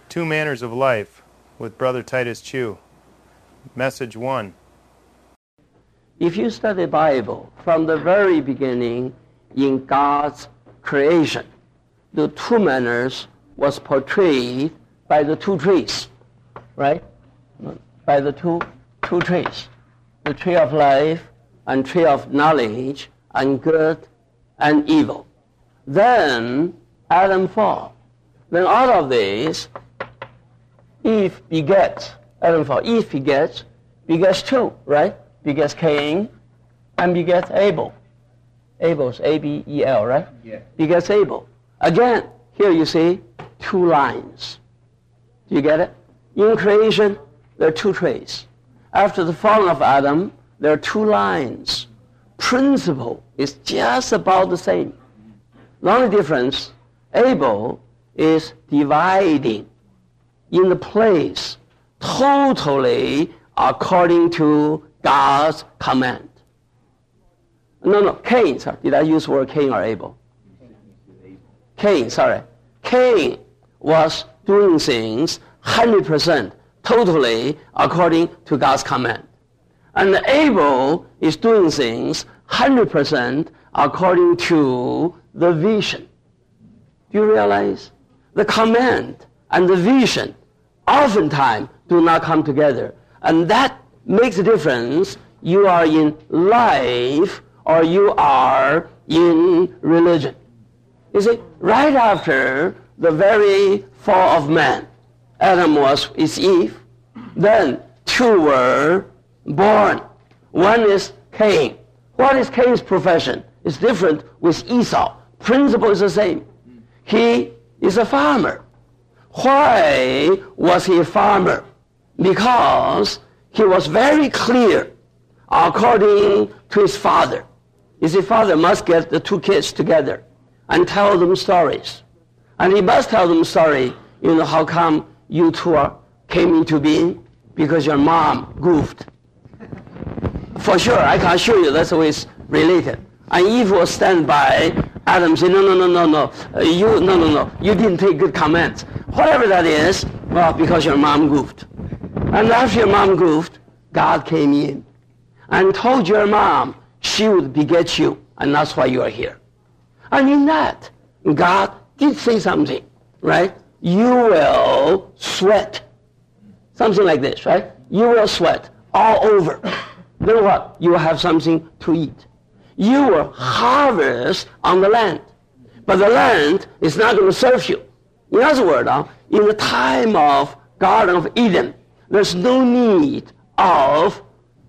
Two Manners of Life with Brother Titus Chu. Message 1. If you study the Bible from the very beginning in God's creation, the two manners was portrayed by the two trees, right? By the two trees, the tree of life and tree of knowledge and good and evil. Then Adam fall. Then out of this, Eve begets, Adam fall. Eve begets two, right? Begets Cain and begets Abel. Abel's A-B-E-L, right? Yeah. Begets Abel. Again, here you see two lines. Do you get it? In creation, there are two trees. After the fall of Adam, there are two lines. Principle is just about the same. The only difference, Abel is dividing in the place totally according to God's command. No, Cain, sorry. Did I use the word Cain or Abel? Cain, sorry. Cain was doing things 100% totally according to God's command. And Abel is doing things 100% according to the vision. Do you realize? The command and the vision oftentimes do not come together. And that makes a difference. You are in life or you are in religion. You see, right after the very fall of man, Adam is Eve, then two were born. One is Cain. What is Cain's profession? It's different with Esau. Principle is the same. He is a farmer. Why was he a farmer? Because he was very clear according to his father. His father must get the two kids together and tell them stories. And he must tell them story, how come you two came into being? Because your mom goofed. For sure, I can assure you that's always related. And Eve will stand by, Adam say, no, you didn't take good comments. Whatever that is, well, because your mom goofed. And after your mom goofed, God came in and told your mom she would beget you, and that's why you are here. And in that, God did say something, right? You will sweat. Something like this, right? You will sweat all over. Then what? You will have something to eat. You will harvest on the land. But the land is not going to serve you. In other words, in the time of Garden of Eden, there's no need of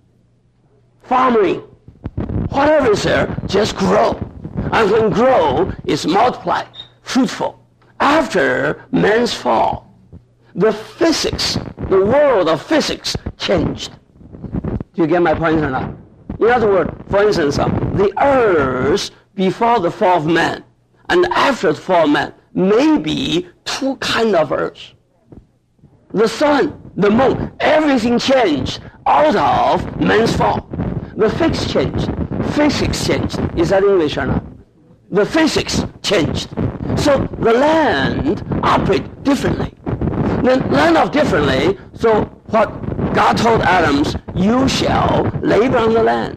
farming. Whatever is there, just grow. And when grow, it's multiply, fruitful. After man's fall, the physics, the world of physics changed. Do you get my point or not? In other words, for instance, the earth before the fall of man and after the fall of man may be two kinds of earth. The sun, the moon, everything changed out of man's fall. The physics changed. Physics changed. Is that English or not? The physics changed. So the land operates differently. Then land off differently, so what God told Adam, you shall labor on the land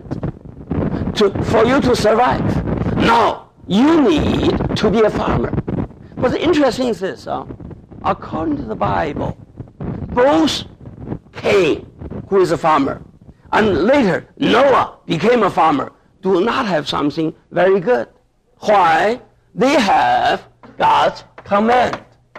for you to survive. Now, you need to be a farmer. But the interesting thing is this, according to the Bible, both Cain, who is a farmer, and later Noah became a farmer, do not have something very good. Why? They have God's command.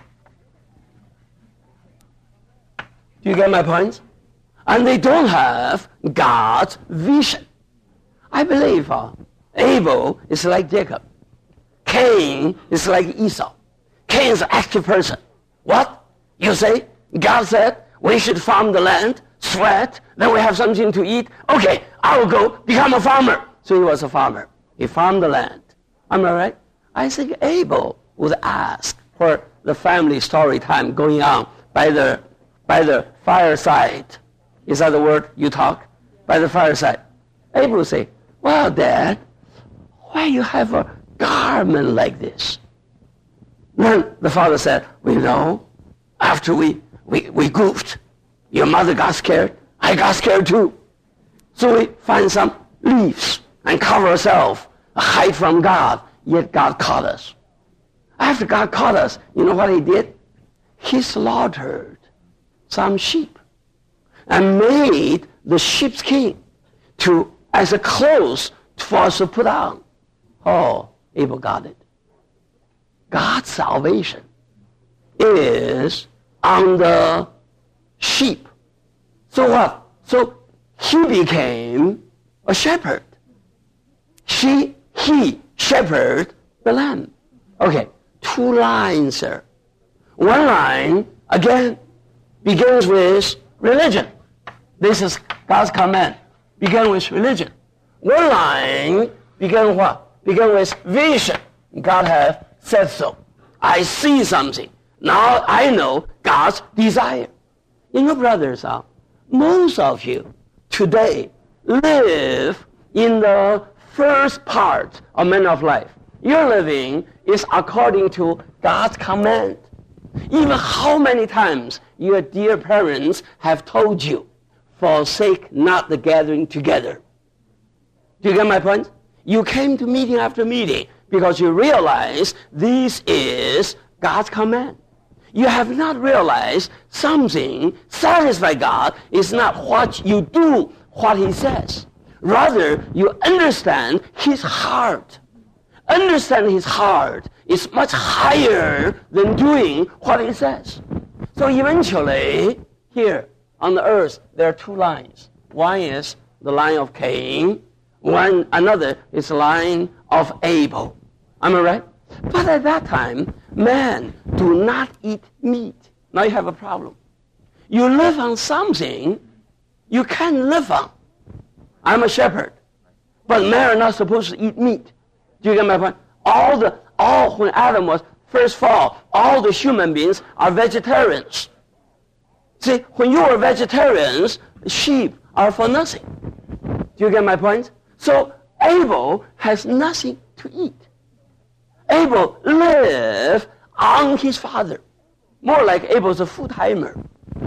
Do you get my point? And they don't have God's vision. I believe Abel is like Jacob. Cain is like Esau. Cain is an active person. What? You say? God said we should farm the land, sweat, then we have something to eat. Okay, I will go become a farmer. So he was a farmer. He farmed the land. Am I right? I think Abel would ask for the family story time going on by the fireside. Is that the word you talk? By the fireside. Abel would say, well, Dad, why you have a garment like this? Then the father said, well, After we goofed, your mother got scared, I got scared too. So we find some leaves and cover ourselves, hide from God, yet God caught us. After God caught us, you know what he did? He slaughtered some sheep and made the sheepskin as a clothes for us to put on. Oh, Abel got it. God's salvation is on the sheep. So what? So he became a shepherd. He shepherded the lamb. Okay, 2 lines there. One line, again, begins with religion. This is God's command. Begin with religion. One line begin what? Begin with vision. God has said so. I see something. Now I know God's desire. You know, brothers, most of you today live in the first part of manner of life. Your living is according to God's command. Even how many times your dear parents have told you, forsake not the gathering together. Do you get my point? You came to meeting after meeting because you realize this is God's command. You have not realized something satisfy God is not what you do, what he says. Rather, you understand his heart. Understand his heart is much higher than doing what he says. So eventually, here on the earth, there are 2 lines. One is the line of Cain. Another is the line of Abel. Am I right? But at that time, men do not eat meat. Now you have a problem. You live on something you can't live on. I'm a shepherd, but men are not supposed to eat meat. Do you get my point? When Adam was first fall, all the human beings are vegetarians. See, when you are vegetarians, sheep are for nothing. Do you get my point? So Abel has nothing to eat. Abel lived on his father. More like Abel's a full-timer.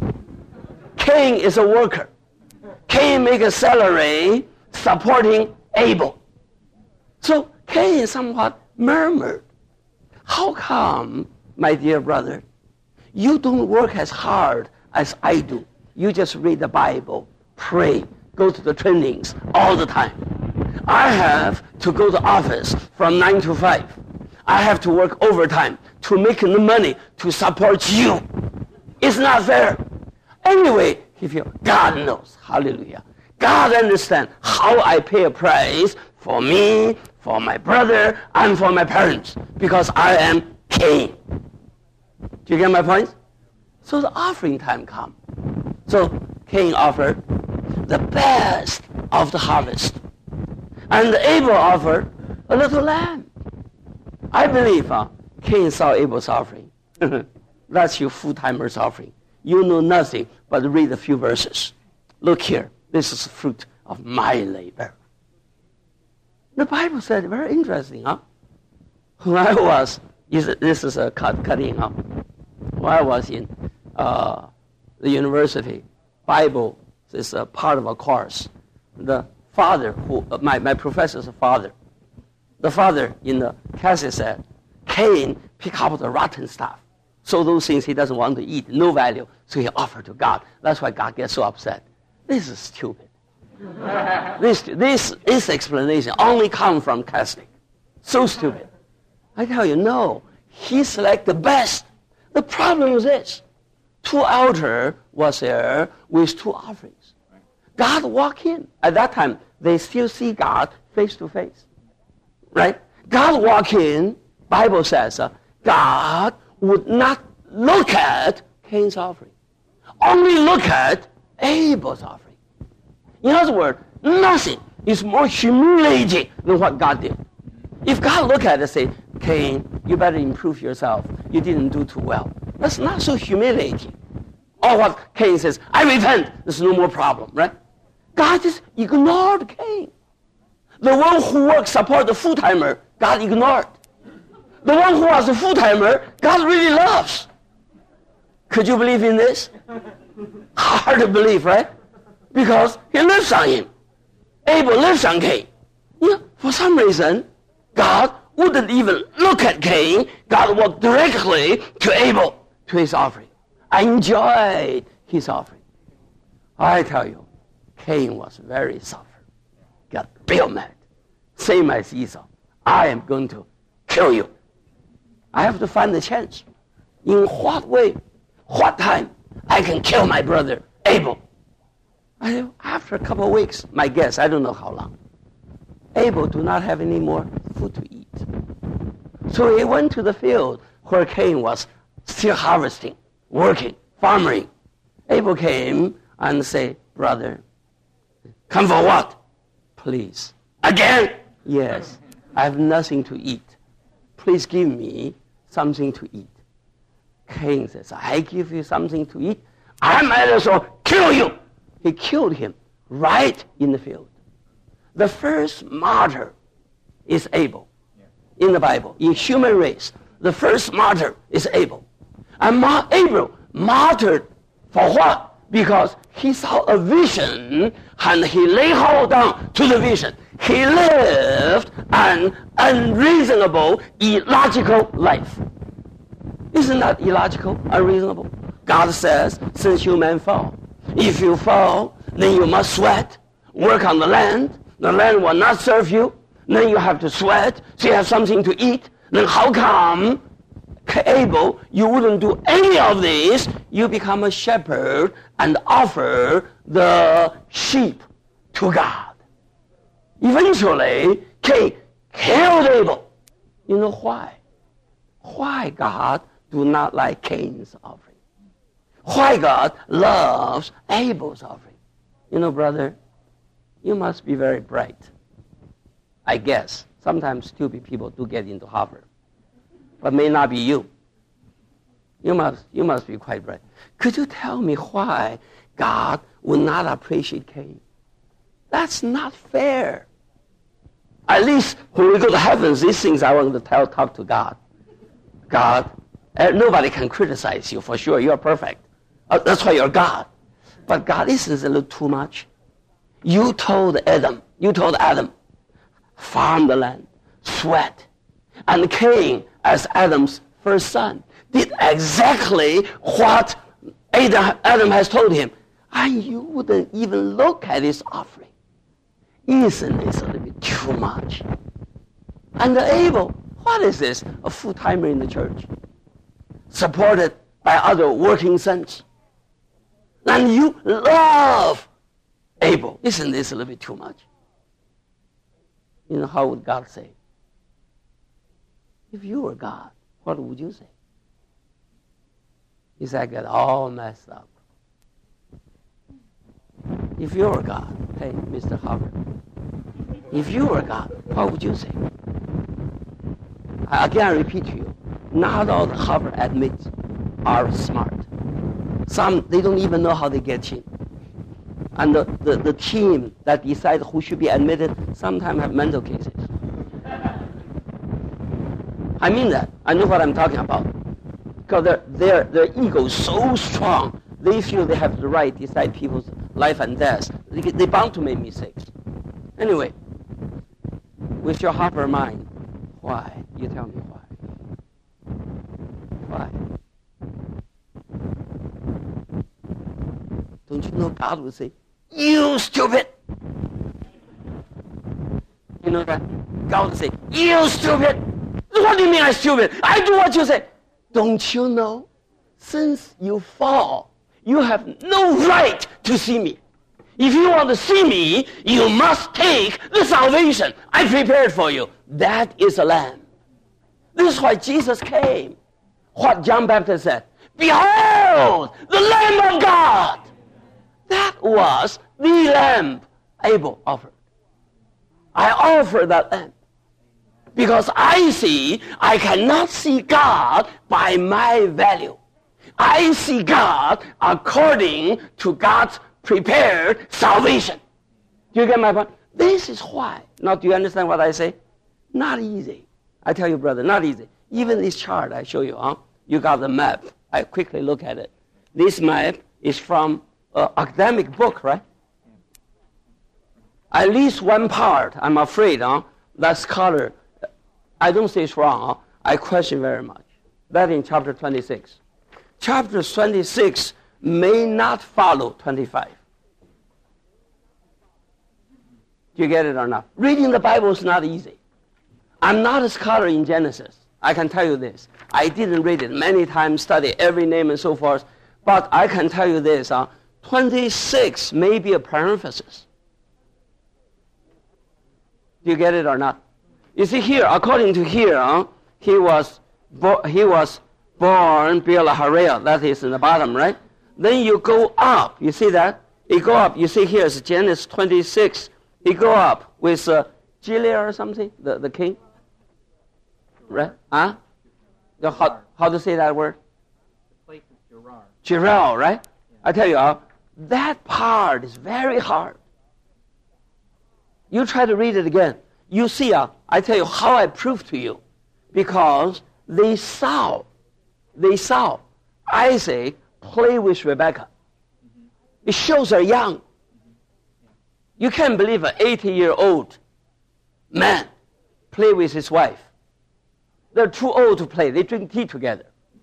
Cain is a worker. Cain makes a salary supporting Abel. So Cain somewhat murmured. How come, my dear brother, you don't work as hard as I do? You just read the Bible, pray, go to the trainings all the time. I have to go to office from 9 to 5. I have to work overtime to make the money to support you. It's not fair. Anyway, God knows. Hallelujah. God understands how I pay a price for me, for my brother, and for my parents, because I am Cain. Do you get my point? So the offering time comes. So Cain offered the best of the harvest. And Abel offered a little lamb. I believe Cain saw Abel's offering. That's your full-timer's offering. You know nothing but read a few verses. Look here. This is the fruit of my labor. The Bible said, very interesting, When I was, this is a cutting, When I was in the university, Bible is a part of a course. The father, my professor's father, the father in the cassette said, Cain pick up the rotten stuff. So those things he doesn't want to eat, no value, so he offered to God. That's why God gets so upset. This is stupid. This explanation only comes from Catholic. So stupid. I tell you, no. He selected the best. The problem is this. 2 altars was there with 2 offerings. God walked in. At that time, they still see God face to face. Right? God walked in, Bible says, God would not look at Cain's offering. Only look at Abel's offering. In other words, nothing is more humiliating than what God did. If God look at it and say, Cain, you better improve yourself. You didn't do too well. That's not so humiliating. Or what Cain says, I repent. There's no more problem, right? God just ignored Cain. The one who works support the full-timer, God ignored. The one who was a full-timer, God really loves. Could you believe in this? Hard to believe, right? Because he lives on him. Abel lives on Cain. For some reason, God wouldn't even look at Cain. God walked directly to Abel, to his offering. I enjoyed his offering. I tell you, Cain was very suffered. Got real mad. Same as Esau. I am going to kill you. I have to find the chance. In what way, what time, I can kill my brother Abel. After a couple of weeks, my guess, I don't know how long, Abel do not have any more food to eat. So he went to the field where Cain was still harvesting, working, farming. Abel came and said, brother, come for what? Please. Again? Yes. I have nothing to eat. Please give me something to eat. Cain says, I give you something to eat, I might as well kill you. He killed him right in the field. The first martyr is Abel in the Bible. In human race, the first martyr is Abel. And Abel martyred for what? Because he saw a vision and he laid hold on to the vision. He lived an unreasonable, illogical life. Isn't that illogical, unreasonable? God says, since you men fall, if you fall, then you must sweat, work on the land will not serve you, then you have to sweat, so you have something to eat. Then how come, Abel, you wouldn't do any of this? You become a shepherd and offer the sheep to God. Eventually, Cain killed Abel. You know why? Why God do not like Cain's offering? Why God loves Abel's offering? You know, brother, you must be very bright. I guess. Sometimes stupid people do get into Harvard. But may not be you. You must be quite bright. Could you tell me why God would not appreciate Cain? That's not fair. At least when we go to heavens, these things I want to talk to God. God, nobody can criticize you for sure. You're perfect. That's why you're God. But God, this is a little too much. You told Adam, farm the land, sweat. And Cain, as Adam's first son, did exactly what Adam has told him. And you wouldn't even look at his offering. Isn't this a little bit too much? And Abel, what is this? A full-timer in the church, supported by other working sons. And you love Abel. Isn't this a little bit too much? You know, how would God say? If you were God, what would you say? He said, I got all messed up. If you were God, hey, Mr. Harvard, if you were God, what would you say? Again, I repeat to you, not all the Harvard admits are smart. Some, they don't even know how they get in. And the team that decides who should be admitted sometimes have mental cases. I mean that. I know what I'm talking about. Because their ego is so strong, they feel they have the right to decide people's life and death. They're bound to make mistakes. Anyway, with your Harvard mind, why? You tell me why. Why? Don't you know God will say, you stupid. You know that? God will say, you stupid. What do you mean I'm stupid? I do what you say. Don't you know? Since you fall, you have no right to see me. If you want to see me, you must take the salvation I prepared for you. That is a lamb. This is why Jesus came. What John Baptist said, behold, the Lamb of God. That was the lamb Abel offered. I offer that lamb because I cannot see God by my value. I see God according to God's prepared salvation. Do you get my point? This is why. Now, do you understand what I say? Not easy. I tell you, brother, not easy. Even this chart I show you, you got the map. I quickly look at it. This map is from an academic book, right? At least one part, I'm afraid, that scholar, I don't say it's wrong, I question very much. That in chapter 26. Chapter 26 may not follow 25. Do you get it or not? Reading the Bible is not easy. I'm not a scholar in Genesis. I can tell you this. I didn't read it many times, study every name and so forth. But I can tell you this. 26 may be a parenthesis. Do you get it or not? You see here, according to here, he was born Beer-lahai-roi. That is in the bottom, right? Then you go up. You see that? You go up. You see here is Genesis 26. You go up with Gilead or something, the king. Right? Huh? How to say that word? The place is Gerar. Gerar, right? Yeah. I tell you, that part is very hard. You try to read it again. You see, I tell you how I prove to you. Because they saw Isaac play with Rebekah. It shows they're young. You can't believe an 80-year-old man play with his wife. They're too old to play. They drink tea together.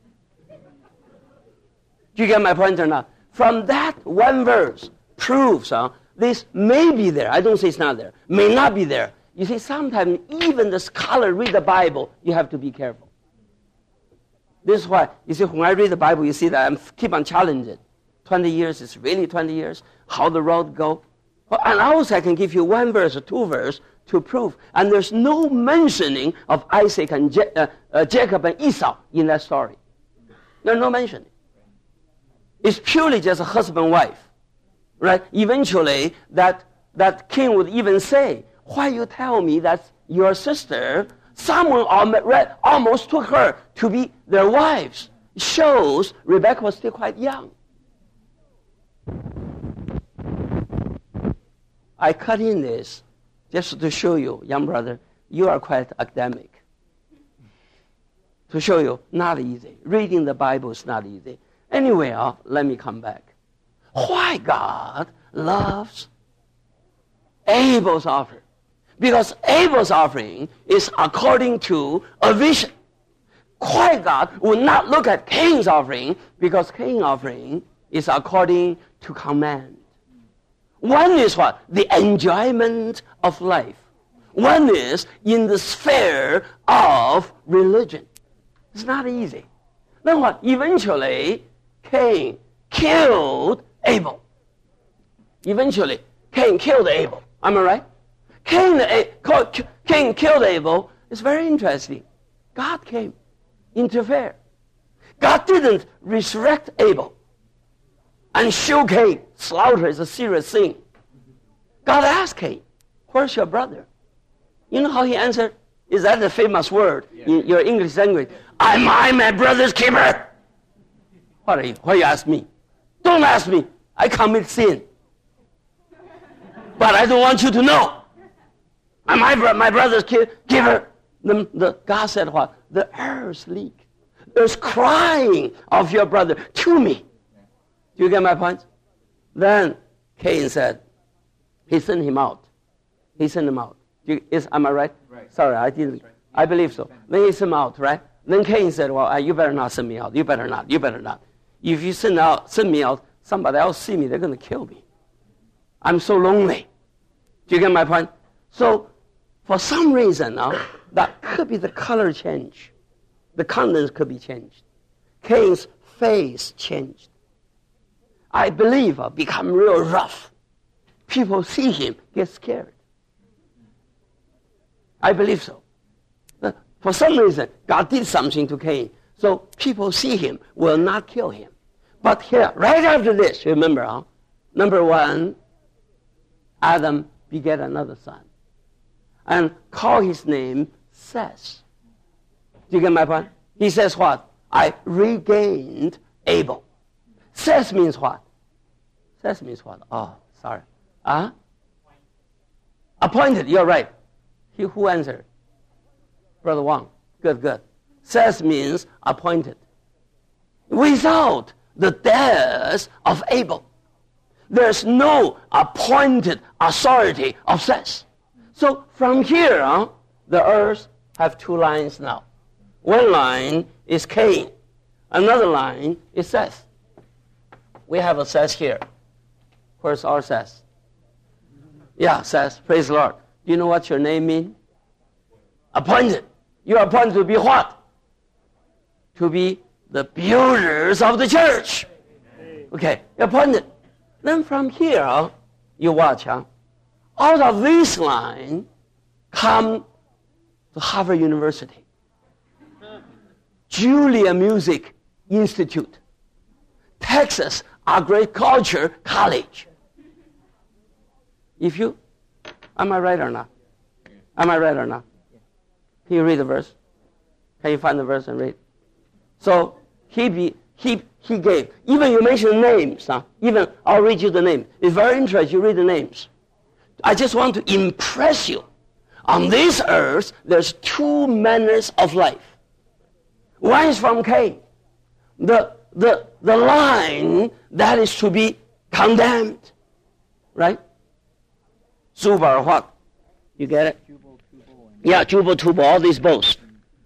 Do you get my point or not? From that one verse proves this may be there. I don't say it's not there. May not be there. You see, sometimes even the scholar read the Bible, you have to be careful. This is why, you see, when I read the Bible, you see that I keep on challenging. 20 years is really 20 years. How the road go? And also I can give you one verse or two verse to prove. And there's no mentioning of Isaac and Jacob and Esau in that story. There's no mentioning. It's purely just a husband-wife. Right? Eventually, that king would even say, why you tell me that your sister, someone almost took her to be their wives? It shows Rebekah was still quite young. I cut in this just to show you, young brother, you are quite academic. To show you, not easy. Reading the Bible is not easy. Anyway, let me come back. Why God loves Abel's offering? Because Abel's offering is according to a vision. Why God will not look at Cain's offering? Because Cain's offering is according to command. One is what? The enjoyment of life. One is in the sphere of religion. It's not easy. Then what? Eventually, Cain killed Abel. Eventually, Cain killed Abel. Am I right? Cain killed Abel. It's very interesting. God came, interfered. God didn't resurrect Abel and show Cain slaughter is a serious thing. God asked Cain, where's your brother? You know how he answered? Is that the famous word in your English language? Am I my brother's keeper? What are you? Why you ask me? Don't ask me. I commit sin. But I don't want you to know. Am I my brother's keeper? God said what? The earth leak. There's crying of your brother to me. Do you get my point? Then Cain said, he sent him out. He sent him out. Am I right? Right. Sorry, I didn't. Right. I believe so. Then he sent him out, right? Then Cain said, well, you better not send me out. You better not. You better not. If you send me out, somebody else see me, they're going to kill me. I'm so lonely. Do you get my point? So, for some reason, that could be the color change. The countenance could be changed. Cain's face changed. I believe become real rough. People see him, get scared. I believe so. For some reason, God did something to Cain. So people see him, will not kill him. But here, right after this, remember, number one, Adam begat another son. And call his name Seth. Do you get my point? He says what? I regained Abel. Seth means what? Seth means what? Oh, sorry. Appointed, you're right. He who answered? Brother Wang. Good. Seth means appointed. Without the death of Abel. There's no appointed authority of Seth. So from here on, the earth have two lines now. One line is Cain. Another line is Seth. We have a Seth here. Where's our Seth? Yeah, Seth. Praise the Lord. Do you know what your name means? Appointed. You are appointed to be what? To be the builders of the church. Okay, you're appointed. Then from here, you watch, out of this line come to Harvard University, Juilliard Music Institute, Texas Agriculture College. Am I right or not? Am I right or not? Can you read the verse? Can you find the verse and read? So he gave. Even you mention names. Even I'll read you the name. It's very interesting. You read the names. I just want to impress you. On this earth, there's two manners of life. One is from Cain, the line that is to be condemned, right? Zubar, what? You get it? Yeah, Jubal, Tubal, all these both.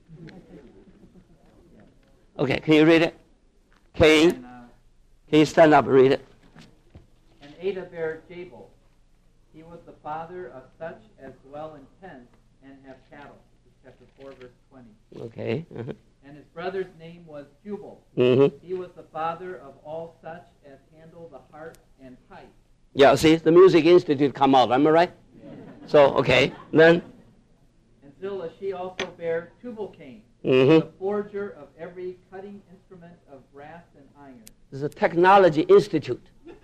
Okay, can you read it? Cain, can you stand up and read it? And Ada bare Jabal. He was the father of such as dwell in tents and have cattle. Chapter 4, verse 20. Okay. Uh-huh. And his brother's name was Jubal. Mm-hmm. He was the father of all such as handle the harp and pipe. Yeah, see, the Music Institute come out, am I right? Yeah. So, okay, then? And Zillah, she also bare Tubal-Cain, Mm-hmm. the forger of every cutting instrument of brass and iron. This is a technology institute.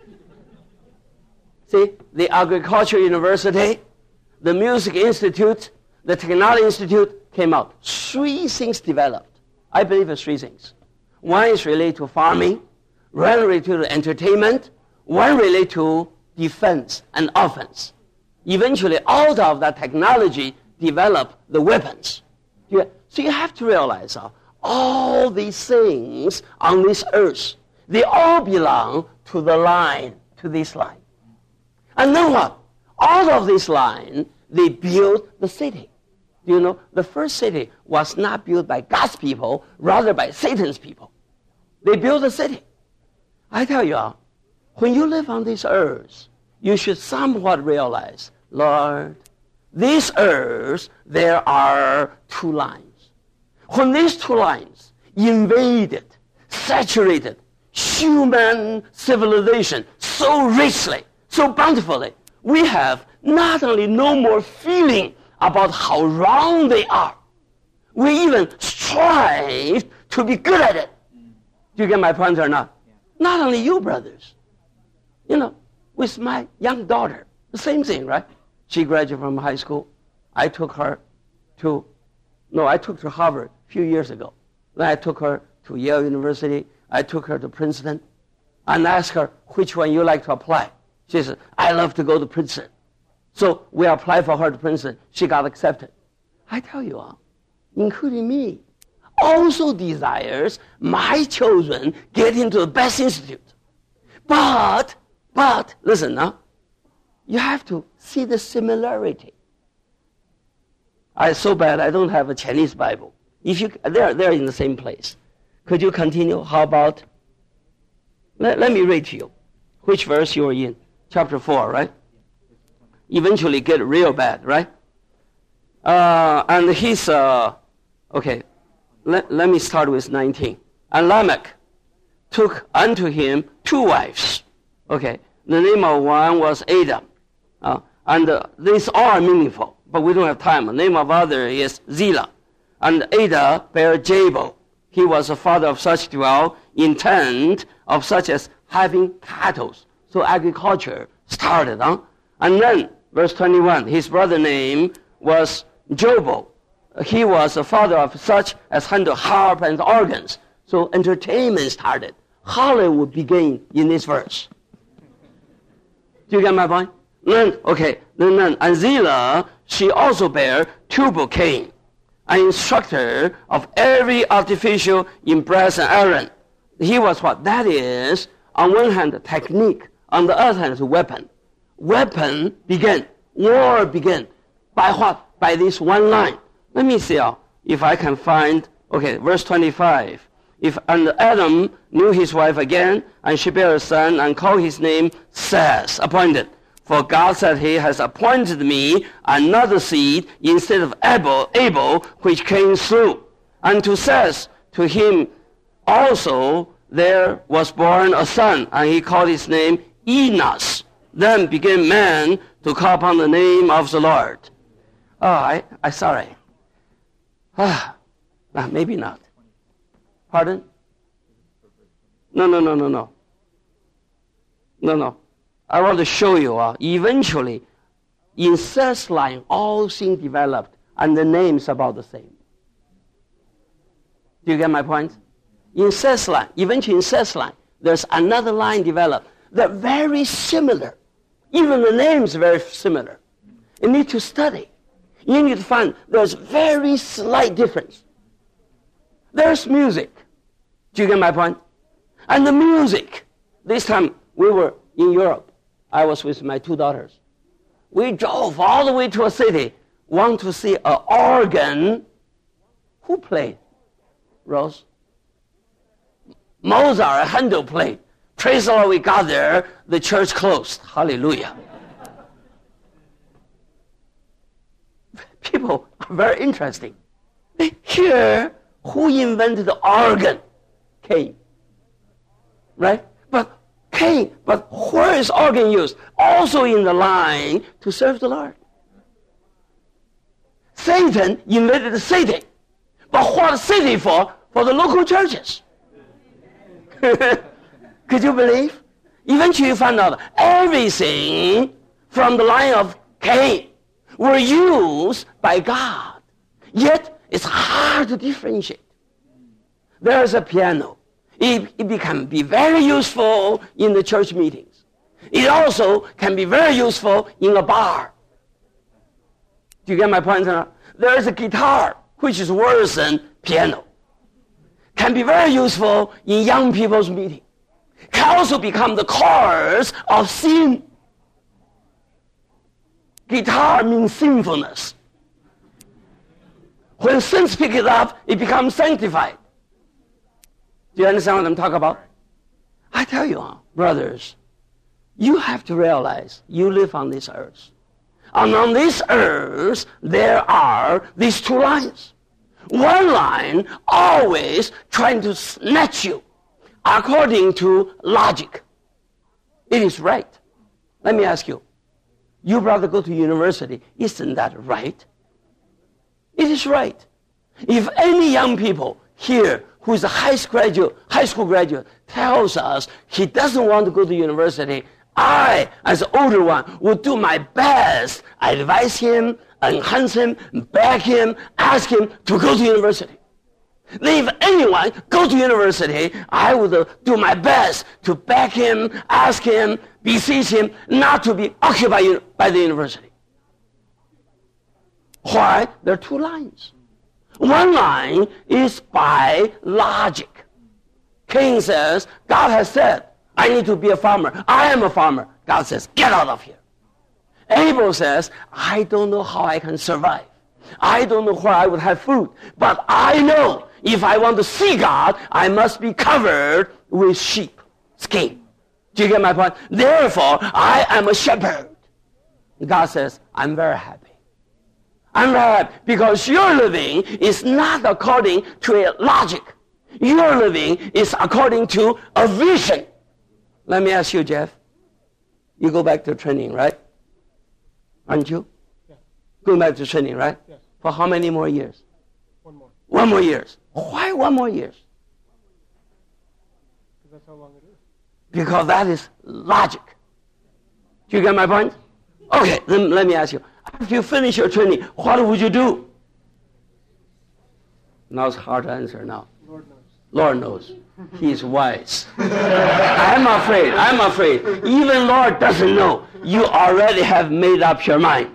See, the Agriculture University, the Music Institute, the Technology Institute came out. 3 things developed. I believe it's 3 things. One is related to farming, one related to entertainment, one related to defense and offense. Eventually, out of that technology, develop the weapons. So you have to realize all these things on this earth, they all belong to the line, to this line. And then what? Out of this line, they built the city. Do you know, the first city was not built by God's people, rather by Satan's people. They built the city. I tell you, when you live on this earth, you should somewhat realize, Lord, this earth, there are 2 lines. When these 2 lines invaded, saturated human civilization so richly, so bountifully, we have not only no more feeling about how wrong they are, we even strive to be good at it. Do you get my point or not? Yeah. Not only you, brothers. You know, with my young daughter, the same thing, right? She graduated from high school. I took her to Harvard a few years ago. Then I took her to Yale University. I took her to Princeton. And asked her which one you like to apply. She said, I love to go to Princeton. So we applied for her to Princeton. She got accepted. I tell you, including me, also desires my children get into the best institute. But, listen now, you have to see the similarity. It's so bad I don't have a Chinese Bible. They're in the same place. Could you continue? How about, let me read to you which verse you are in. Chapter 4, right? Eventually get real bad, right? And he's, okay, let me start with 19. And Lamech took unto him 2 wives. Okay, the name of one was Ada. And these are meaningful, but we don't have time. The name of other is Zillah. And Ada bare Jabal. He was the father of such dwell in tent of such as having cattle. So agriculture started. And then, verse 21, his brother name was Jobal. He was the father of such as handle harp and organs. So entertainment started. Hollywood began in this verse. Do you get my point? Then, and Zillah, she also bare Tubal-Cain, an instructor of every artificial in brass and iron. He was what? That is, on one hand, technique. On the other hand, weapon. Weapon began. War began. By what? By this one line. Let me see if I can find, okay, verse 25. And Adam knew his wife again, and she bare a son, and called his name Seth, appointed. For God said, He has appointed me another seed instead of Abel, which Cain slew. And to Seth, to him also there was born a son, and he called his name Enos. Then began man to call upon the name of the Lord. Oh, I sorry. Maybe not. Pardon? No. I want to show you, eventually, in Seth's line, all things developed, and the name's about the same. Do you get my point? In Seth's line, eventually in Seth's line, there's another line developed. They're very similar. Even the name's very similar. You need to study. You need to find there's very slight difference. There's music. Do you get my point? And the music, this time we were in Europe. I was with my two daughters. We drove all the way to a city, want to see an organ. Who played? Rose? Mozart, Handel played. Praise the Lord, we got there, the church closed. Hallelujah. People are very interesting. Here, who invented the organ? Cain. Right? But where is organ used? Also in the line to serve the Lord. Satan invented the city. But what city for? For the local churches. Could you believe? Eventually you find out everything from the line of Cain were used by God. Yet it's hard to differentiate. There's a piano. It can be very useful in the church meetings. It also can be very useful in a bar. Do you get my point? There is a guitar, which is worse than piano. Can be very useful in young people's meeting. Can also become the cause of sin. Guitar means sinfulness. When sins pick it up, it becomes sanctified. Do you understand what I'm talking about? I tell you, brothers, you have to realize you live on this earth. And on this earth, there are these two lines. One line always trying to snatch you according to logic. It is right. Let me ask you, you brother go to university, isn't that right? It is right. If any young people here who is a high school graduate tells us he doesn't want to go to university, I, as an older one, will do my best, advise him, enhance him, beg him, ask him to go to university. If anyone go to university, I would do my best to beg him, ask him, beseech him not to be occupied by the university. Why? There are two lines. One line is by logic. Cain says, God has said, I need to be a farmer. I am a farmer. God says, get out of here. Abel says, I don't know how I can survive. I don't know where I would have food. But I know if I want to see God, I must be covered with sheep skin. Do you get my point? Therefore, I am a shepherd. God says, I'm very happy. I'm very happy because your living is not according to a logic. Your living is according to a vision. Let me ask you, Jeff. You go back to training, right? Aren't you? Yes. Going back to training, right? Yes. For how many more years? One more. 1 more years. Why 1 more years? Because that's how long it is. Because that is logic. Do you get my point? Okay, then let me ask you. After you finish your training, what would you do? Now it's hard to answer now. Lord knows. Lord knows. He is wise. I'm afraid. Even Lord doesn't know. You already have made up your mind.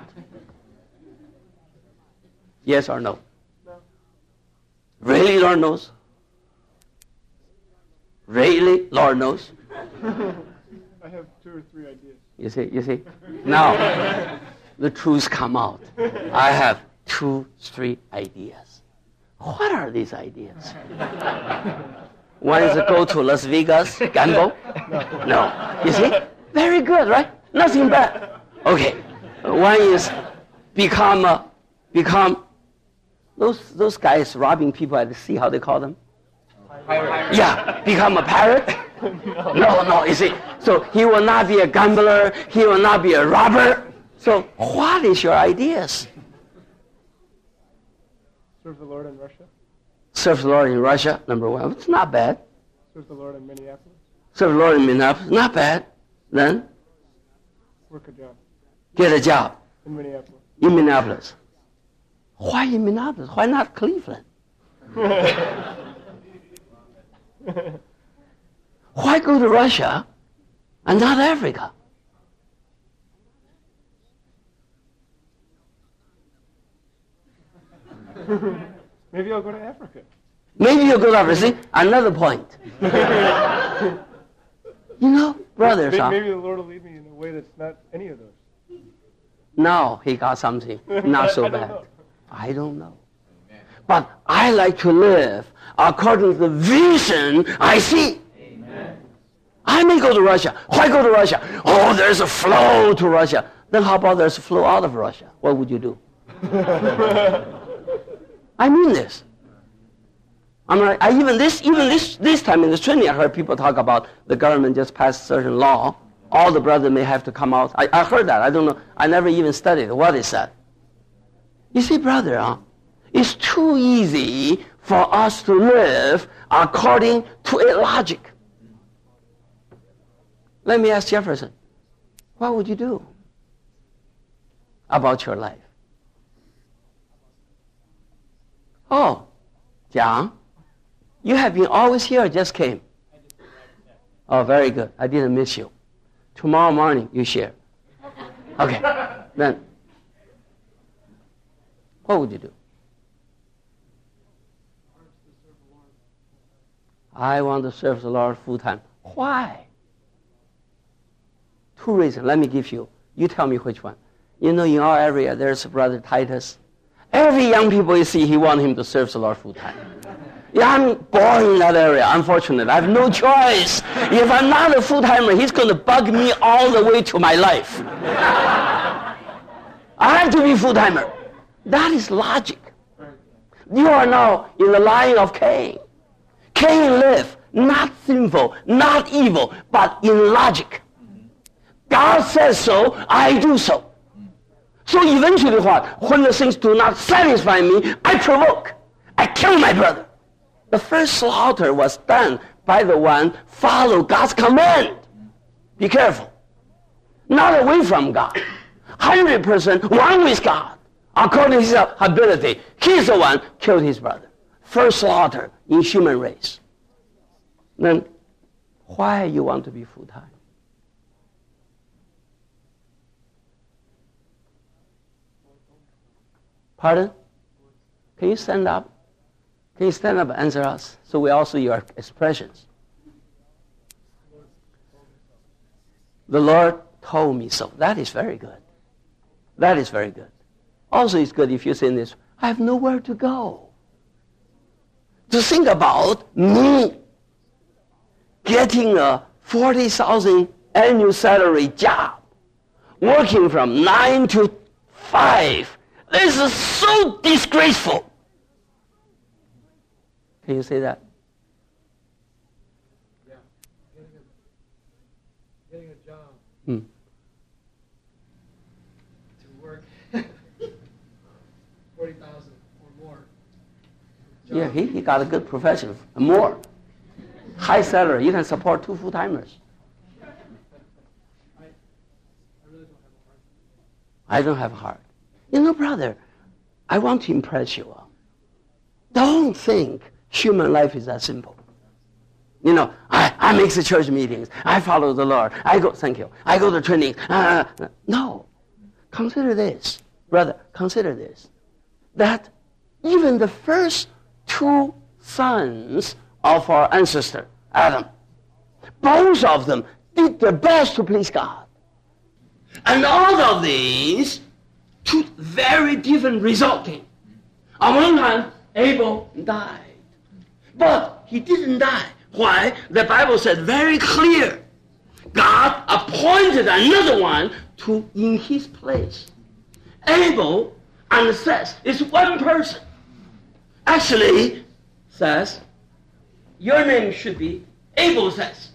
Yes or no? No. Really, Lord knows? Really? Lord knows. I have 2 or 3 ideas. You see? Now, the truth come out. I have 2, 3 ideas. What are these ideas? One is to go to Las Vegas, gamble? No. You see? Very good, right? Nothing bad. Okay. One is become those guys robbing people at the sea, how they call them? Pirate. Yeah, become a pirate? No, you see. So he will not be a gambler, he will not be a robber. So what is your ideas? Serve the Lord in Russia. Serve the Lord in Russia, number 1. It's not bad. Serve the Lord in Minneapolis. Serve the Lord in Minneapolis, not bad. Then Work a job get a job in Minneapolis. in Minneapolis. Why in Minneapolis? Why not Cleveland? Why go to Russia and not Africa? Maybe I'll go to Africa. Maybe you go to Africa. See, another point. You know, brothers, Maybe the Lord will lead me in a way that's not any of those. now he got something not so I don't bad. know. I don't know. But I like to live according to the vision I see. Amen. I may go to Russia. Why go to Russia? Oh, there's a flow to Russia. Then how about there's a flow out of Russia? What would you do? I mean this. I'm like, even this time in the Trinity, I heard people talk about the government just passed a certain law. All the brothers may have to come out. I heard that. I don't know. I never even studied. What is that? You see, brother, it's too easy for us to live according to a logic. Let me ask Jefferson, what would you do about your life? Oh, Jiang, you have been always here or just came? Oh, very good. I didn't miss you. Tomorrow morning, you share. Okay, then what would you do? I want to serve the Lord full time. Why? 2 reasons. Let me give you. You tell me which one. You know, in our area, there's Brother Titus. Every young people you see, he want him to serve the Lord full time. Yeah, I'm born in that area, unfortunately. I have no choice. If I'm not a full-timer, he's going to bug me all the way to my life. I have to be full-timer. That is logic. You are now in the line of Cain. Cain lived not sinful, not evil, but in logic. God says so, I do so. So eventually what? When the things do not satisfy me, I provoke. I kill my brother. The first slaughter was done by the one follow God's command. Be careful. Not away from God. 100% one with God. According to his ability, he's the one killed his brother. First slaughter in human race. Then why you want to be full-time? Pardon? Can you stand up? Can you stand up and answer us so we all see your expressions? The Lord told me so. That is very good. That is very good. Also, it's good if you say this, I have nowhere to go. To think about me getting a 40,000 annual salary job, working from 9 to 5. This is so disgraceful. Can you say that? Yeah. Getting a job to work 40,000 or more. Yeah, he got a good profession. More. High salary. You can support 2 full-timers. I really don't have a heart. I don't have a heart. You know, brother, I want to impress you all. Don't think human life is that simple. You know, I make the church meetings. I follow the Lord. I go to training. No. Consider this, brother, consider this. That even the first 2 sons of our ancestor, Adam, both of them did their best to please God. And all of these, two very different results came. On one hand, Abel died. But he didn't die. Why? The Bible said very clear. God appointed another one in his place. Abel and Seth is one person. Actually, Seth, your name should be Abel Seth.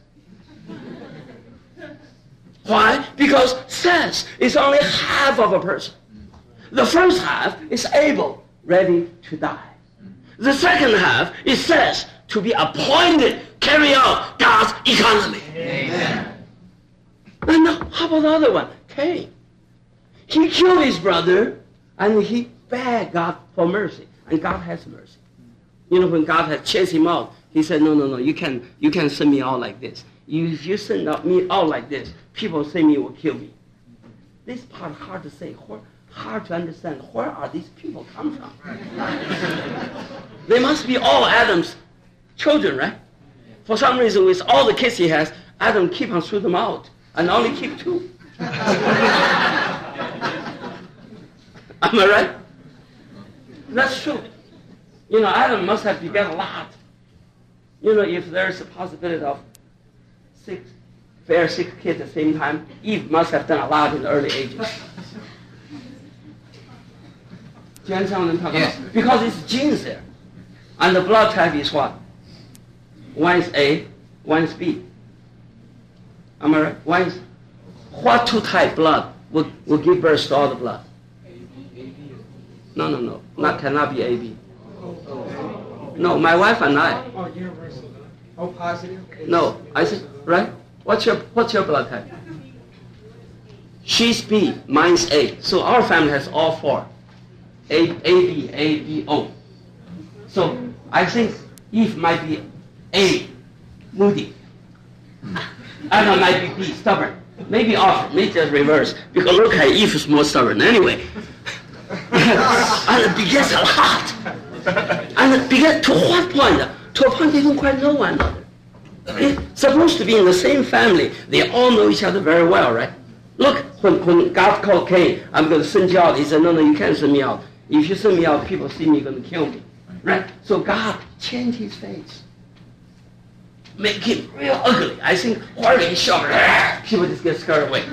Why? Because Seth is only half of a person. The first half is Abel, ready to die. The second half is Seth, to be appointed, carry out God's economy. Amen. And how about the other one? Cain. He killed his brother, and he begged God for mercy, and God has mercy. You know, when God had chased him out, he said, no, you can't send me out like this. If you send me out like this, people say me will kill me. This part hard to say, hard to understand. Where are these people come from? They must be all Adam's children, right? For some reason, with all the kids he has, Adam keep on shoot them out and only keep 2. Am I right? That's true. You know, Adam must have begat a lot. You know, if there's a possibility of 6 kids at the same time, Eve must have done a lot in the early ages. Do you understand what I'm talking about? Because it's genes there. And the blood type is what? One is A, one is B. Am I right? What 2 type blood will give birth to all the blood? No. Cannot be AB. No, my wife and I. Oh, universal. Oh, positive? No, I said, right? What's your blood type? She's B, mine's A. So our family has all 4. A, B, O. So I think Eve might be A, moody. Adam might be B, stubborn. Maybe off, maybe just reverse. Because look at Eve is more stubborn anyway. And it begins a lot. And it began to what point? To a point they don't quite know one another. It's supposed to be in the same family. They all know each other very well, right? Look, when God called Cain, I'm going to send you out. He said, no, you can't send me out. If you send me out, people see me, going to kill me. Right? So God changed his face. Make him real ugly. I think where he shot, people just get scared away.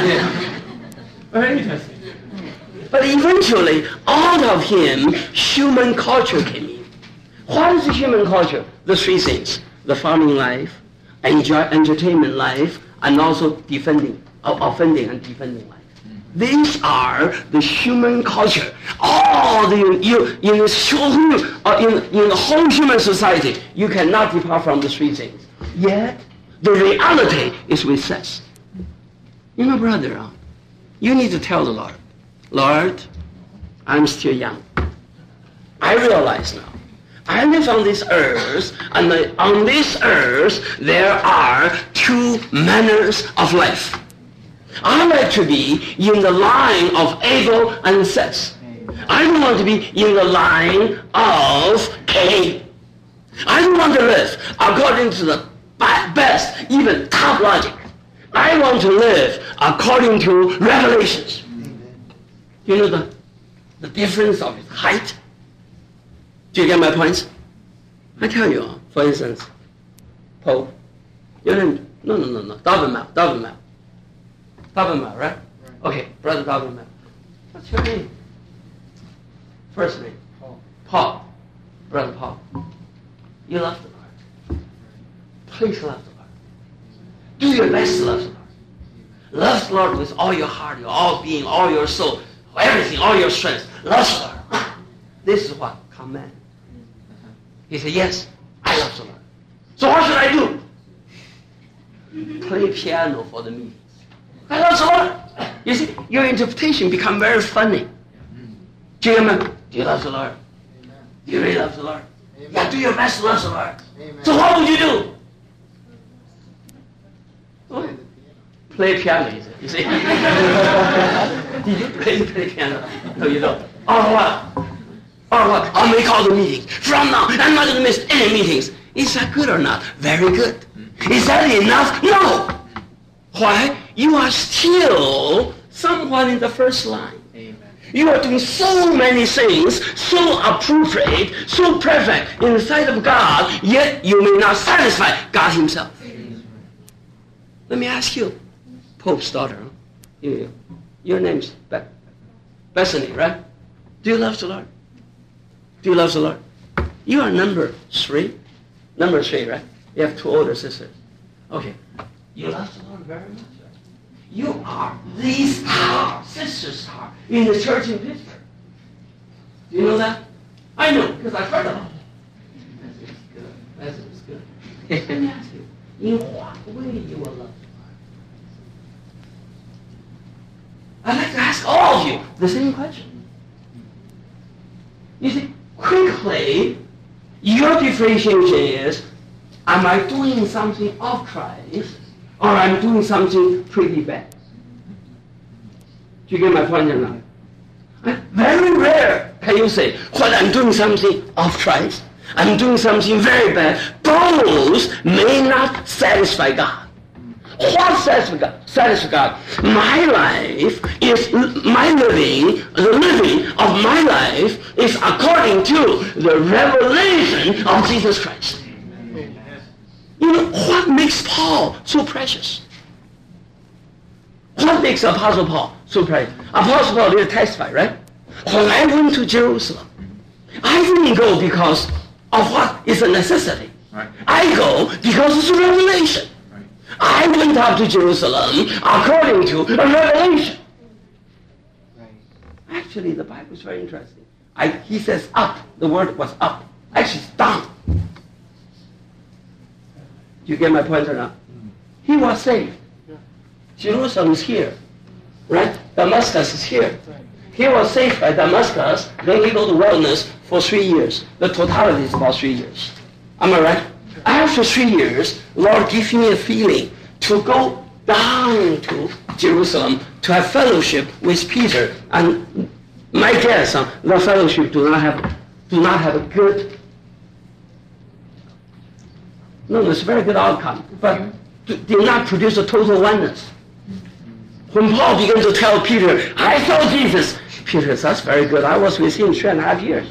Very interesting. But eventually, out of him, human culture came in. What is the human culture? The 3 things. The farming life, entertainment life, and also offending and defending life. These are the human culture. All in the whole human society, you cannot depart from the 3 things. Yet, the reality is with sex. You know, brother, you need to tell the Lord, Lord, I'm still young. I realize now, I live on this earth, and on this earth there are 2 manners of life. I like to be in the line of Abel and Seth. I don't want to be in the line of Cain. I don't want to live according to the best, even top logic. I want to live according to revelations. You know the difference of its height? Do you get my points? I tell you, for instance, Pope, your name, no, Doberman, right? Okay, Brother Doberman. What's your name? First name? Paul. Brother Paul. You love the Lord. Please love the Lord. Do your best to love the Lord. Love the Lord with all your heart, your all being, all your soul, everything, all your strength. Love the Lord. This is what? Command. He said, yes, I love the Lord. So what should I do? Play piano for the meetings. I love the Lord. You see, your interpretation become very funny. Do you remember? Do you love the Lord? Do you really love the Lord? Amen. Yeah, do your best to love the Lord. Amen. So what would you do? Oh, play piano, you see. Did you play piano? No, you don't. Or what? I'll make all the meetings. From now, I'm not going to miss any meetings. Is that good or not? Very good. Is that enough? No. Why? You are still somewhat in the first line. Amen. You are doing so many things, so appropriate, so perfect in the sight of God, yet you may not satisfy God himself. Let me ask you, Pope's daughter, your name's Bethany, right? Do you love the Lord? Do you love the Lord? You are number 3. Number 3, right? You have 2 older sisters. Okay. You love the Lord very much, right? You are the star, sister star, in the church in Pittsburgh. Do you know that? I know, because I've heard about it. That's good. Let me ask you, in what way you will love the Lord? I'd like to ask all of you the same question. You see, quickly, your differentiation is, am I doing something of Christ, or I'm doing something pretty bad? Do you get my point or not? Very rare can you say, well, I'm doing something of Christ, I'm doing something very bad. Those may not satisfy God. What satisfies God? My life is my living. The living of my life is according to the revelation of Jesus Christ. You know, what makes Paul so precious? What makes Apostle Paul so precious? Apostle Paul did testify, right? When I went to Jerusalem, I didn't go because of what is a necessity. Right. I go because it's a revelation. I went up to Jerusalem according to a revelation. Right. Actually, the Bible is very interesting. He says up. The word was up. Actually, it's down. Do you get my point or not? He was saved. Jerusalem is here. Right? Damascus is here. He was saved by Damascus. Then he go to wilderness for 3 years. The totality is about 3 years. Am I right? After 3 years, Lord gave me a feeling to go down to Jerusalem to have fellowship with Peter. And my guess, the fellowship do not have a good. No, it's a very good outcome, but did not produce a total oneness. When Paul began to tell Peter, I saw Jesus, Peter says, that's very good. I was with him 3.5 years.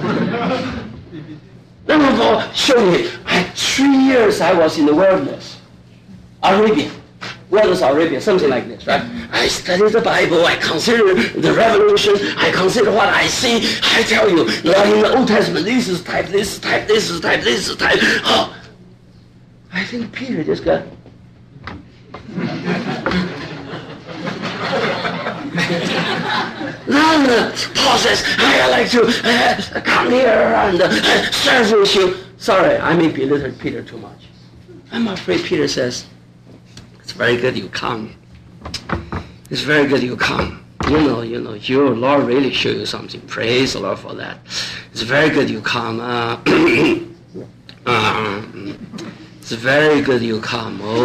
Then Paul showed me, 3 years I was in the wilderness. Arabia. Wilderness Arabia, something like this, right? I study the Bible, I consider the revelation, I consider what I see. I tell you, like in the Old Testament, this is type, this is type, this is type, this is type. Oh, I think Peter just got... Then Paul says, I like to come here and serve with you. Sorry, I may belittle Peter too much. I'm afraid Peter says, it's very good you come. It's very good you come. You know, your Lord really show you something. Praise the Lord for that. It's very good you come. It's very good you come, oh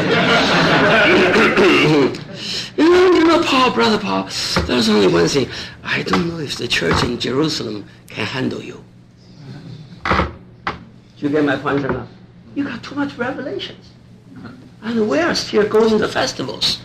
Lord. You know, Paul, Brother Paul, there's only one thing. I don't know if the church in Jerusalem can handle you. Do you get my point or not? You got too much revelations. And we are still going to festivals.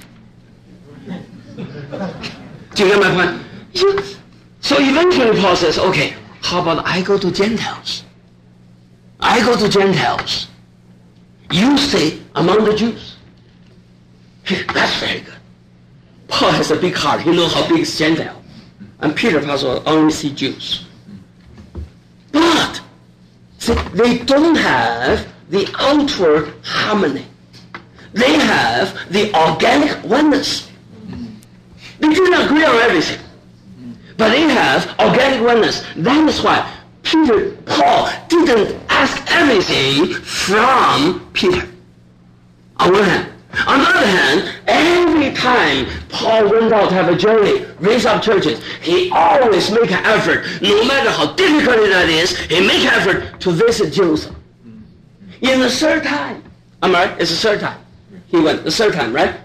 Do you get my point? So eventually Paul says, okay, how about I go to Gentiles? I go to Gentiles. You stay among the Jews. That's very good. Paul has a big heart. He knows how big is Gentile. And Peter Apostle only see Jews. But see, they don't have the outward harmony. They have the organic oneness. They didn't agree on everything. But they have organic oneness. That is why Paul didn't ask everything from Peter. On one hand. On the other hand, every time Paul went out to have a journey, raise up churches, he always make an effort, no matter how difficult that is, he make an effort to visit Jerusalem. In the third time, am I right? It's the third time. He went the third time, right?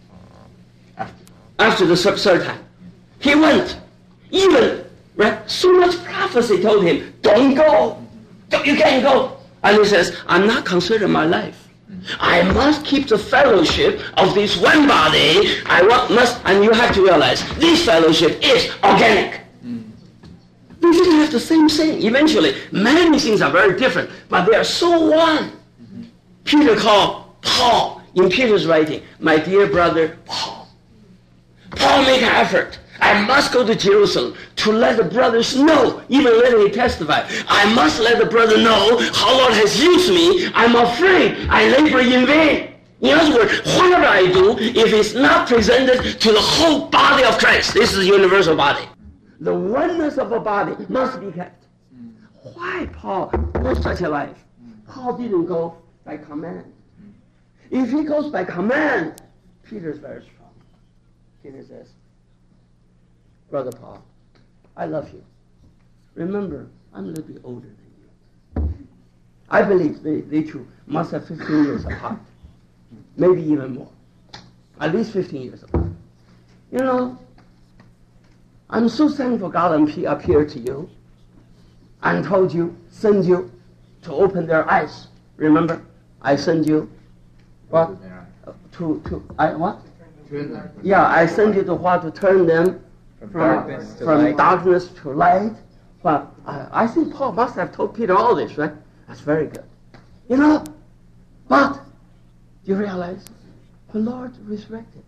After the third time. He went. Even, right? So much prophecy told him, don't go. You can't go. And he says, I'm not considering my life. I must keep the fellowship of this one body. And you have to realize this fellowship is organic. We didn't have the same thing. Eventually, many things are very different, but they are so one. Peter called Paul in Peter's writing, my dear brother Paul. Paul made an effort. I must go to Jerusalem to let the brothers know, even later he testified, I must let the brother know how Lord has used me. I'm afraid I labor in vain. In other words, whatever I do, if it's not presented to the whole body of Christ, this is a universal body. The oneness of a body must be kept. Why Paul lived such a life? Paul didn't go by command. If he goes by command, Peter's very strong. Peter says, Brother Paul, I love you. Remember, I'm a little bit older than you. I believe they two must have 15 years apart. Maybe even more. At least 15 years apart. You know, I'm so thankful God appeared to you and told you, send you to open their eyes. Remember, I send you what? What? Yeah, I send you to what? To turn them from darkness to light. Well, I think Paul must have told Peter all this, right? That's very good. You know, but you realize the Lord resurrected.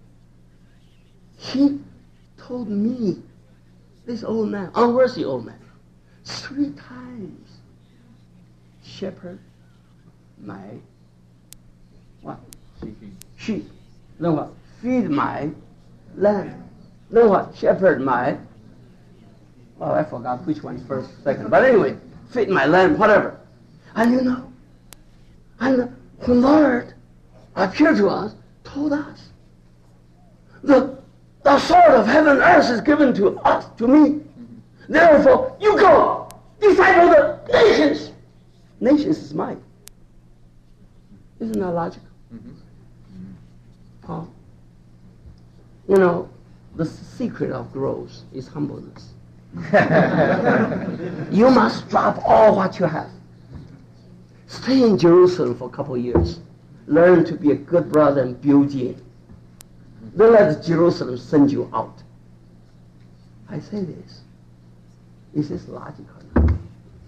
He told me, this old man, unworthy old man, 3 times, shepherd my what? Sheep. Then what? Feed my lamb. Then what? Shepherd my, well, I forgot which one first, second. But anyway, feed my lamb, whatever. And you know, and the Lord appeared to us, told us, the sword of heaven and earth is given to us, to me. Therefore, you go, disciple the nations. Nations is mine. Isn't that logical? Paul, you know, the secret of growth is humbleness. You must drop all what you have. Stay in Jerusalem for a couple of years. Learn to be a good brother and build in. Don't let Jerusalem send you out. I say this. Is this logical or not?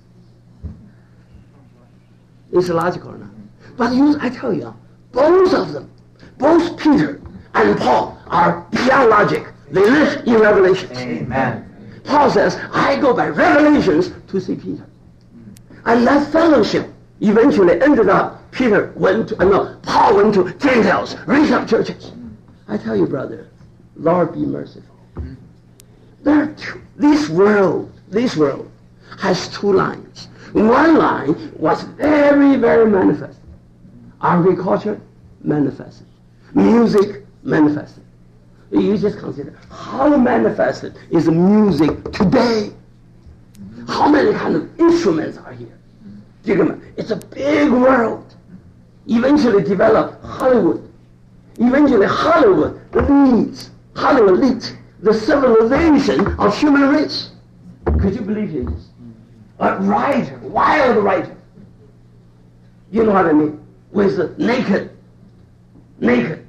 It's logical or not? But I tell you, both of them, both Peter and Paul are beyond logic. They live in Revelation. Amen. Paul says, I go by revelations to see Peter. And that fellowship eventually ended up, Paul went to Gentiles, raised up churches. I tell you, brother, Lord be merciful. This world has 2 lines. One line was very, very manifest. Agriculture, manifested. Music, manifested. You just consider how manifested is music today. How many kind of instruments are here? It's a big world. Eventually develop Hollywood. Eventually Hollywood leads the civilization of human race. Could you believe in this? A writer, wild writer. You know what I mean? With naked. Maybe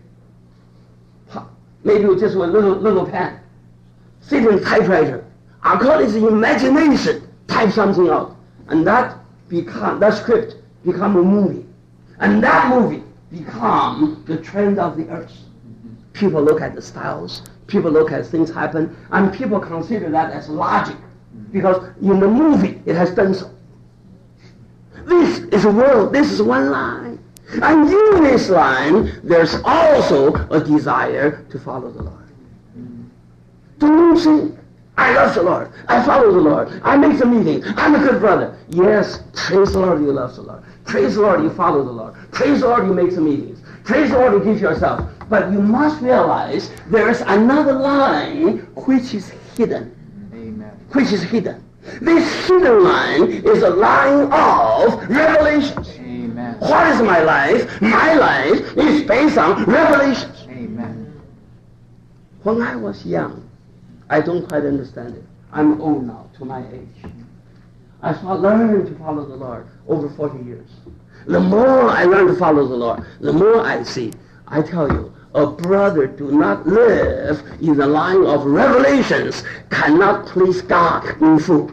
just with a little pen. Sitting typewriter. According to imagination, type something out. And that script become a movie. And that movie become the trend of the earth. People look at the styles, people look at things happen, and people consider that as logic, because in the movie it has done so. This is a world, this is one line. And in this line, there's also a desire to follow the Lord. Don't you think, I love the Lord, I follow the Lord, I make the meeting, I'm a good brother. Yes, praise the Lord, you love the Lord. Praise the Lord, you follow the Lord. Praise the Lord, you make the meetings. Praise the Lord, you give yourself. But you must realize there is another line which is hidden. Amen. Which is hidden. This hidden line is a line of revelations. Amen. What is my life? My life is based on revelations. Amen. When I was young, I don't quite understand it. I'm old now, to my age. I learned to follow the Lord over 40 years. The more I learn to follow the Lord, the more I see. I tell you, a brother do not live in the line of revelations cannot please God in full.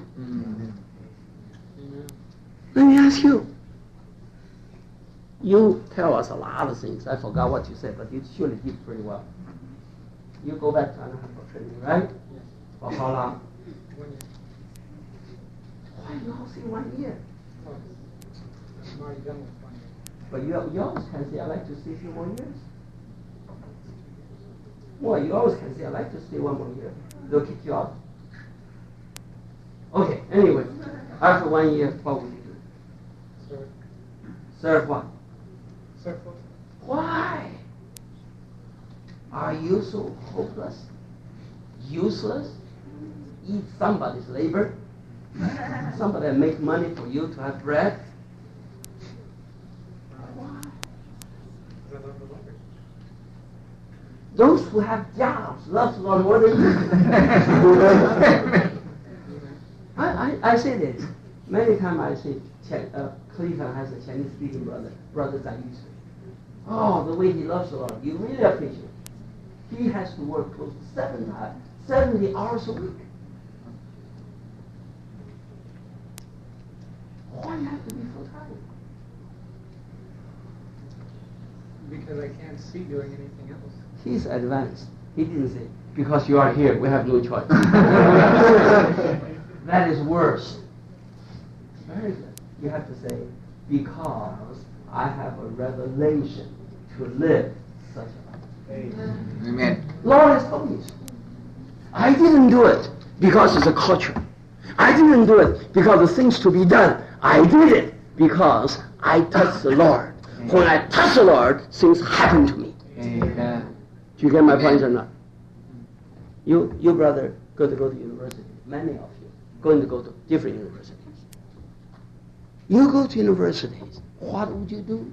Let me ask you. You tell us a lot of things. I forgot what you said, but you surely did pretty well. You go back to Anaheim for training, right? Yes. For how long? 1 year. Why you all say 1 year? Oh, I'm already done with 1 year. But you always can say, I'd like to stay a few more years. Well, you always can say, I'd like to stay 1 more year. They'll kick you out. Okay, anyway, after 1 year, what would you do? Serve. Serve what? Serve full. Why? Are you so hopeless? Useless? Eat somebody's labor? Somebody make money for you to have bread? Why? Because I love the Lord. Those who have jobs love the Lord more than you. I say this. Many times I say Cleveland has a Chinese speaking brother Zhang Yusui. Oh, the way he loves the Lord, you really appreciate it. He has to work close to 70 hours a week. Why do you have to be full time? Because I can't see doing anything else. He's advanced. He didn't say, because you are here, we have no choice. That is worse. Very good. You have to say, because I have a revelation to live such a life. Amen. Lord has told me so. I didn't do it because it's a culture. I didn't do it because the things to be done. I did it because I touched the Lord. When I touch the Lord, things happen to me. Amen. Do you get my point or not? You brother, going to go to university. Many of you going to go to different universities. You go to universities. What would you do?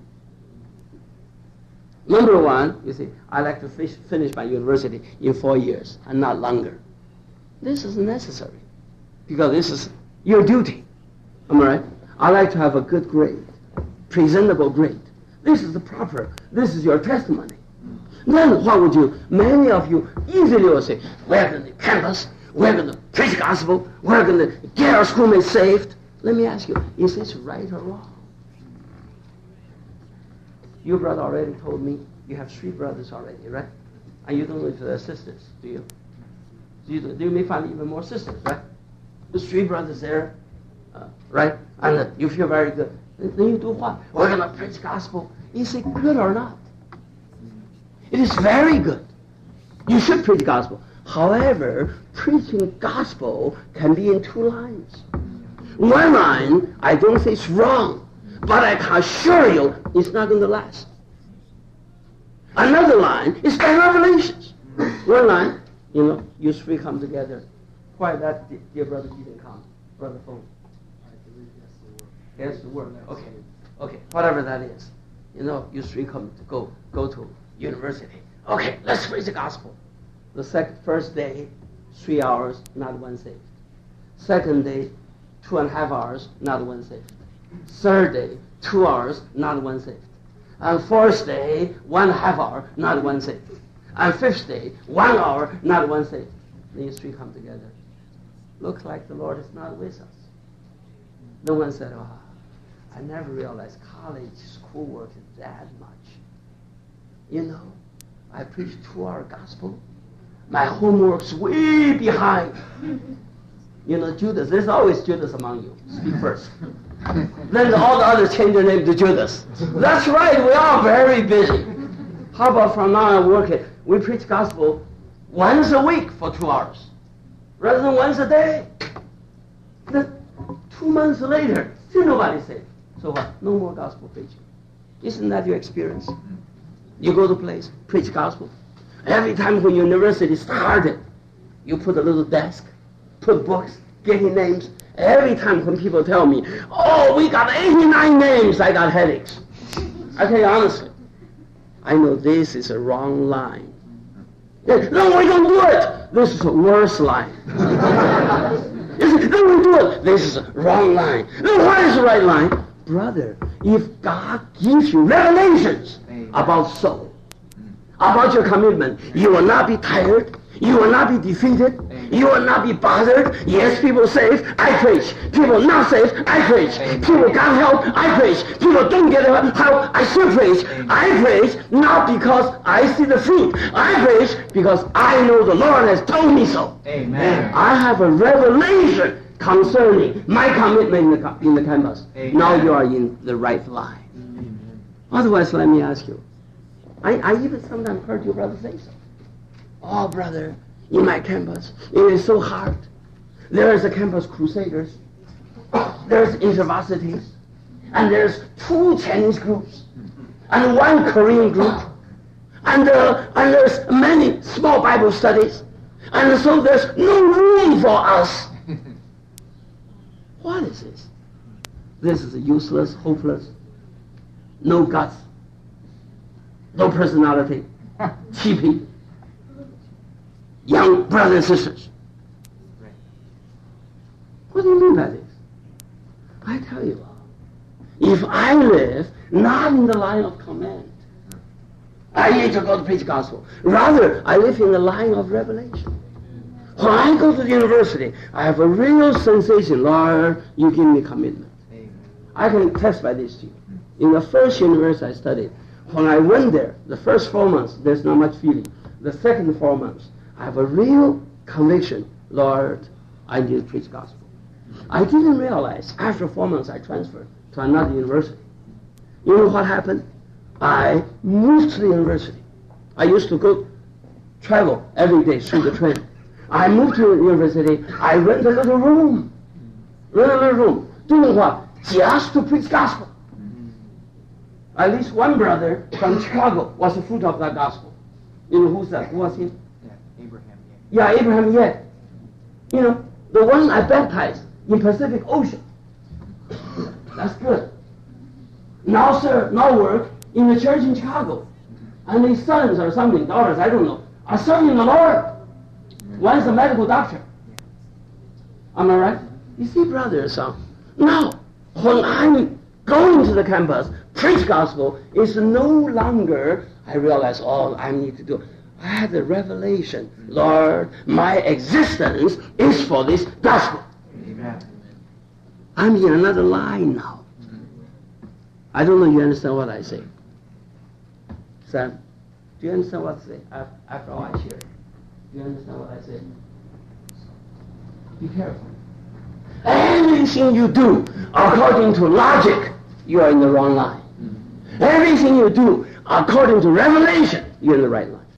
Number one, you say, I like to finish my university in 4 years and not longer. This is necessary because this is your duty. Am I right? I like to have a good grade, presentable grade. This is the proper, this is your testimony. Then what would you, many of you easily will say, we're going to campus, we're going to preach the gospel, we're going to get our schoolmates saved. Let me ask you, is this right or wrong? Your brother already told me you have 3 brothers already, right? And you don't know if they're sisters, do you? You may find even more sisters, right? There's 3 brothers there, right? And you feel very good. Then you do what? We're going to preach gospel. Is it good or not? It is very good. You should preach gospel. However, preaching gospel can be in 2 lines. One line, I don't say it's wrong, but I can assure you it's not going to last. Another line is by revelations. One line, you 3 come together. Why that dear brother didn't come? Brother Fong. He has to work. Okay, whatever that is. You 3 come to go to university. Okay, let's preach the gospel. The first day, 3 hours, not one saved. Second day, 2.5 hours, not one saved. Third day, 2 hours, not one saved. And fourth day, 1.5 hour, not one saved. And fifth day, 1 hour, not one saved. These 3 come together. Looks like the Lord is not with us. No one said, oh, I never realized college schoolwork is that much. I preach 2-hour gospel. My homework's way behind. Judas, there's always Judas among you. Speak first. Then all the others change their name to Judas. That's right, we are very busy. How about from now on we preach gospel once a week for 2 hours, rather than once a day. Then 2 months later, still nobody's saved. So what? No more gospel preaching. Isn't that your experience? You go to a place, preach gospel. Every time when university started, you put a little desk, put books, getting names. Every time when people tell me, oh, we got 89 names, I got headaches. I tell you honestly, I know this is a wrong line. No, we don't do it. This is a worse line. No, we do it. This is a wrong line. No, what is the right line? brother, if God gives you revelations about soul, about your commitment, you will not be tired. You will not be defeated. You will not be bothered. Yes, people saved, I preach. People not saved, I preach. People got help, I preach. People don't get help, I still preach. I preach not because I see the fruit. I preach because I know the Lord has told me so. Amen. I have a revelation concerning my commitment in the campus. Amen. Now you are in the right line. Otherwise, let me ask you. I even sometimes heard your brother say so. Oh, brother, in my campus, it is so hard. There is a campus crusaders. There's intervarsities. And there's 2 Chinese groups. And 1 Korean group. And there's many small Bible studies. And so there's no room for us. What is this? This is useless, hopeless, no guts, no personality, cheapy, young brothers and sisters. What do you mean by this? I tell you, if I live not in the line of command, I need to go to preach the gospel. Rather, I live in the line of revelation. When I go to the university, I have a real sensation, Lord, you give me commitment. I can testify this to you. In the first university I studied, when I went there, the first 4 months, there's not much feeling. The second 4 months, I have a real conviction, Lord, I need to preach the gospel. I didn't realize after 4 months I transferred to another university. You know what happened? I moved to the university. I used to travel every day through the train. I moved to the university. I rent a little room. Doing what? Just to preach gospel. At least one brother from Chicago was the fruit of that gospel. You know who's that? Who was he? Abraham. Yeah, Abraham Yet. You know, the one I baptized in Pacific Ocean. That's good. Now, sir, now work in the church in Chicago. And his sons or something, daughters, I don't know, are serving the Lord. One's a medical doctor. Am I right? You see, brother or son, now, when I'm going to the campus, preach gospel, it's no longer, I realize all I need to do. I had the revelation, Lord, my existence is for this gospel. Amen. I'm in another line now. I don't know if you understand what I say. Sam, do you understand what I say? After all I share it. Do you understand what I say? Be careful. Everything you do according to logic, you are in the wrong line. Everything you do according to revelation, you're in the right line.